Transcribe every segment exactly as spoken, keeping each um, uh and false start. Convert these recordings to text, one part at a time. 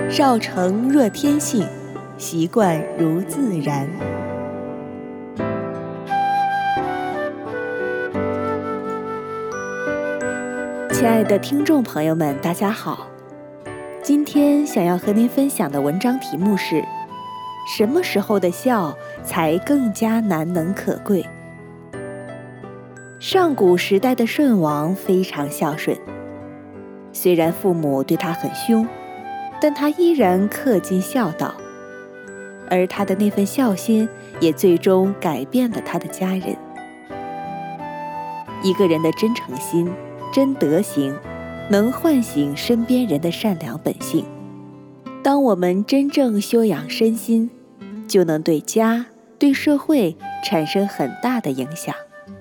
少成若天性，习惯如自然。亲爱的听众朋友们，大家好。今天想要和您分享的文章题目是：什么时候的孝才更加难能可贵？上古时代的舜王非常孝顺，虽然父母对他很凶，但他依然恪尽孝道，而他的那份孝心也最终改变了他的家人。一个人的真诚心、真德行，能唤醒身边人的善良本性。当我们真正修养身心，就能对家、对社会产生很大的影响。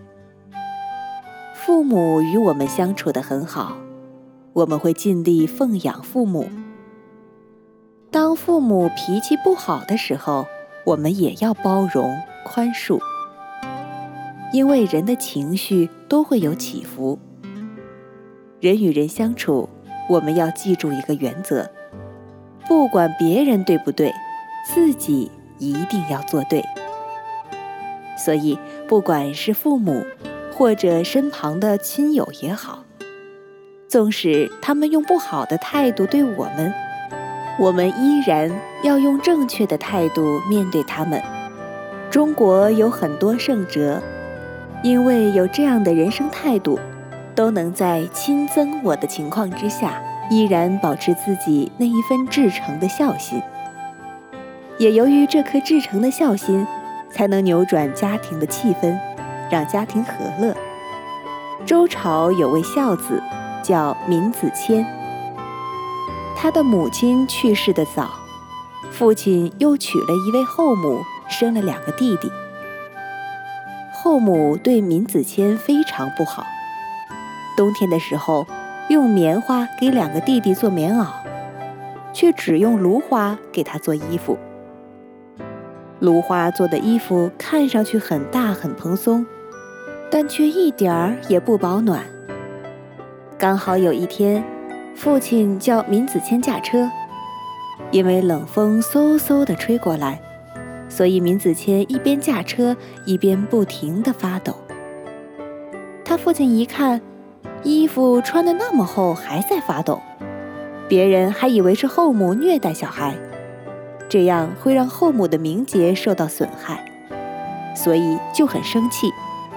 父母与我们相处得很好，我们会尽力奉养父母。当父母脾气不好的时候，我们也要包容、宽恕。因为人的情绪都会有起伏。人与人相处，我们要记住一个原则：不管别人对不对，自己一定要做对。所以，不管是父母，或者身旁的亲友也好，纵使他们用不好的态度对我们，我们依然要用正确的态度面对他们。中国有很多圣哲，因为有这样的人生态度，都能在亲憎我的情况之下，依然保持自己那一份至诚的孝心。也由于这颗至诚的孝心，才能扭转家庭的气氛，让家庭和乐。周朝有位孝子叫闵子骞，他的母亲去世得早，父亲又娶了一位后母，生了两个弟弟。后母对闵子骞非常不好，冬天的时候用棉花给两个弟弟做棉袄，却只用芦花给他做衣服。芦花做的衣服看上去很大很蓬松，但却一点儿也不保暖。刚好有一天，父亲叫闵子骞驾车，因为冷风嗖嗖地吹过来，所以闵子骞一边驾车一边不停地发抖。他父亲一看，衣服穿得那么厚还在发抖，别人还以为是后母虐待小孩，这样会让后母的名节受到损害，所以就很生气，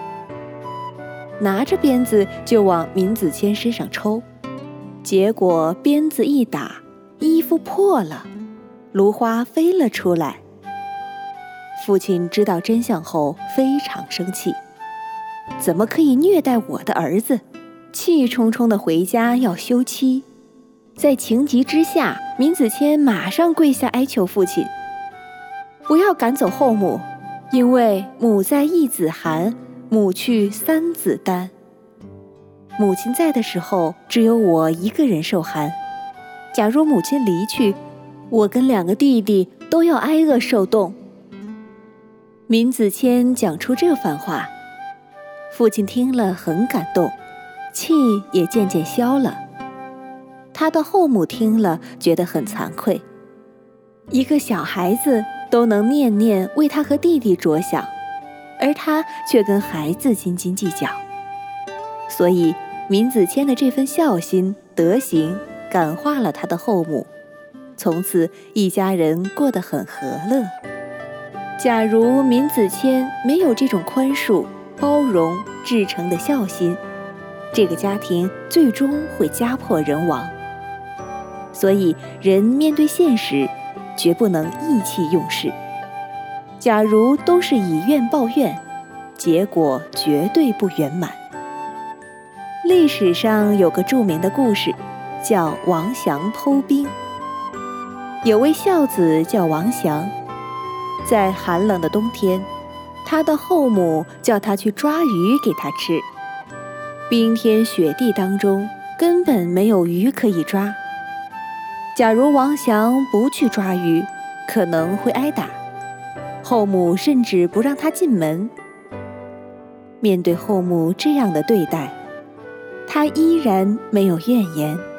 拿着鞭子就往闵子骞身上抽。结果鞭子一打，衣服破了，芦花飞了出来。父亲知道真相后非常生气，怎么可以虐待我的儿子？气冲冲地回家要休妻。在情急之下，闵子骞马上跪下哀求父亲，不要赶走后母，因为母在一子寒，母去三子担。母亲在的时候，只有我一个人受寒，假如母亲离去，我跟两个弟弟都要挨饿受冻。闵子骞讲出这番话，父亲听了很感动，气也渐渐消了。他的后母听了觉得很惭愧，一个小孩子都能念念为他和弟弟着想，而他却跟孩子斤斤计较。所以闵子骞的这份孝心德行感化了他的后母，从此一家人过得很和乐。假如闵子骞没有这种宽恕、包容、至诚的孝心，这个家庭最终会家破人亡。所以人面对现实，绝不能意气用事。假如都是以怨报怨，结果绝对不圆满。历史上有个著名的故事，叫王祥偷兵。有位孝子叫王祥，在寒冷的冬天，他的后母叫他去抓鱼给他吃。冰天雪地当中，根本没有鱼可以抓。假如王祥不去抓鱼，可能会挨打，后母甚至不让他进门。面对后母这样的对待，他依然没有怨言，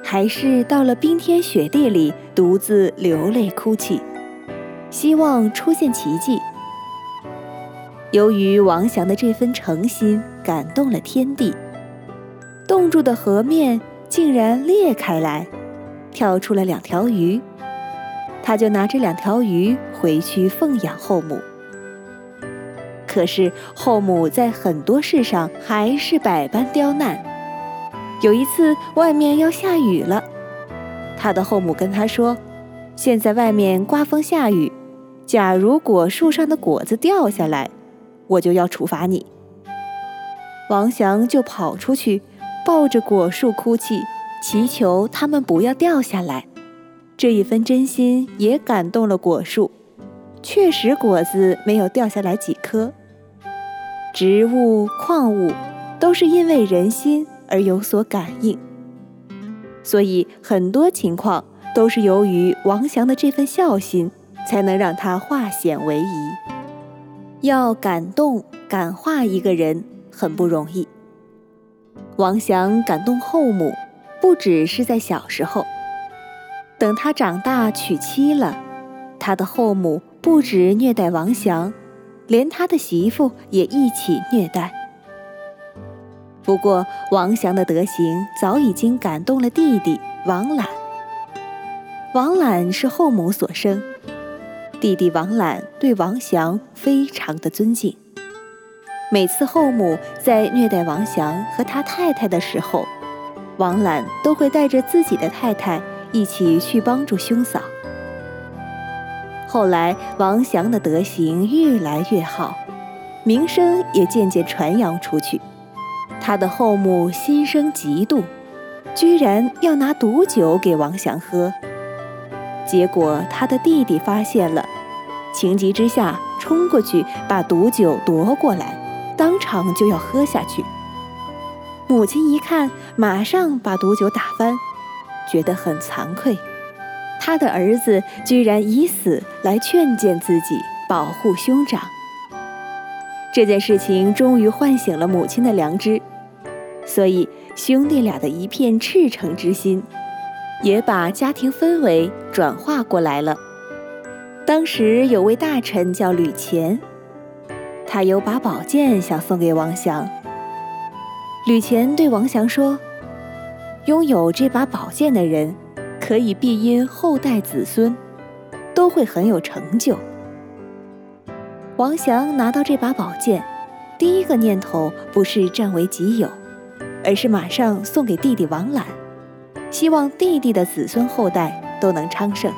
还是到了冰天雪地里独自流泪哭泣，希望出现奇迹。由于王祥的这份诚心感动了天地，冻住的河面竟然裂开来，跳出了两条鱼。他就拿这两条鱼回去奉养后母。可是后母在很多事上还是百般刁难。有一次外面要下雨了，他的后母跟他说，现在外面刮风下雨，假如果树上的果子掉下来，我就要处罚你。王祥就跑出去，抱着果树哭泣，祈求他们不要掉下来。这一份真心也感动了果树，确实果子没有掉下来几颗。植物、矿物都是因为人心而有所感应，所以很多情况都是由于王祥的这份孝心，才能让他化险为夷。要感动、感化一个人很不容易。王祥感动后母，不只是在小时候，等他长大娶妻了，他的后母不止虐待王祥，连他的媳妇也一起虐待。不过王祥的德行早已经感动了弟弟王览。王览是后母所生，弟弟王览对王祥非常的尊敬。每次后母在虐待王祥和他太太的时候，王览都会带着自己的太太一起去帮助兄嫂。后来王祥的德行越来越好，名声也渐渐传扬出去。他的后母心生嫉妒，居然要拿毒酒给王祥喝。结果他的弟弟发现了，情急之下冲过去把毒酒夺过来，当场就要喝下去。母亲一看，马上把毒酒打翻，觉得很惭愧。他的儿子居然以死来劝谏自己，保护兄长。这件事情终于唤醒了母亲的良知，所以兄弟俩的一片赤诚之心，也把家庭氛围转化过来了。当时有位大臣叫吕虔，他有把宝剑想送给王祥。吕虔对王祥说，拥有这把宝剑的人，可以庇荫后代子孙，都会很有成就。王祥拿到这把宝剑，第一个念头不是占为己有，而是马上送给弟弟王览，希望弟弟的子孙后代都能昌盛。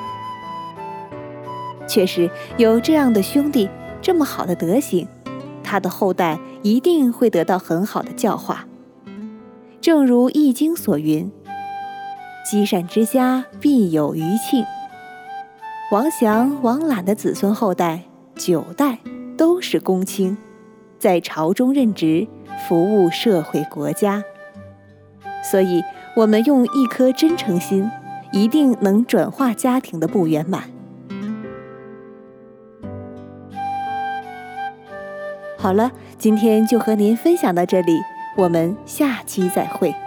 确实有这样的兄弟，这么好的德行，他的后代一定会得到很好的教化。正如《易经》所云，积善之家必有余庆。王祥、王览的子孙后代九代都是公卿，在朝中任职，服务社会国家。所以我们用一颗真诚心，一定能转化家庭的不圆满。好了，今天就和您分享到这里，我们下期再会。